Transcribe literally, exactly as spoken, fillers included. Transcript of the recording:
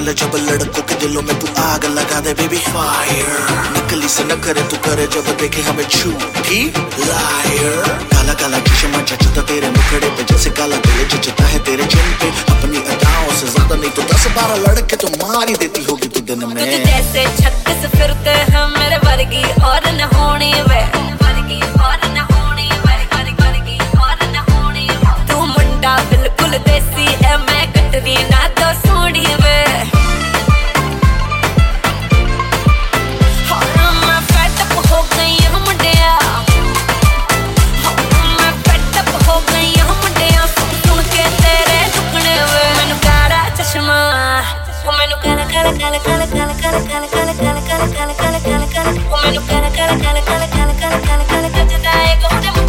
चल जब लड़कों के दिलों में तू आग लगा दे बेबी फायर। नकली से न करे तू करे जब देखे हमें झूठी लायर। काला काला चश्मा जचता तेरे मुखड़े पे जैसे काला दिल जचता है तेरे चिन पे। अपनी अदाओं से ज्यादा नहीं तो दस बारह लड़के तो मार ही देती होगी तू दिन में। तुझे जैसे छत्तीस फिरते हैं मेरे वर्गी और न होनी वे, वर्गी और न होनी वे, वर्गी और न होनी। तू मुंडा बिल्कुल देसी है, मैं कटरी ना तो सोनी वे। हाँ मैं fed up हो गई हूँ मुंडिया, हाँ मैं fed up हो गई हूँ मुंडिया। सुन सुन के तेरे दुखने वे, मैनू काला चश्मा, मैनू काला काला काला काला काला काला काला काला काला काला काला काला काला काला, मैनू काला काला काला काला काला काला काला काला काला जदा एक होते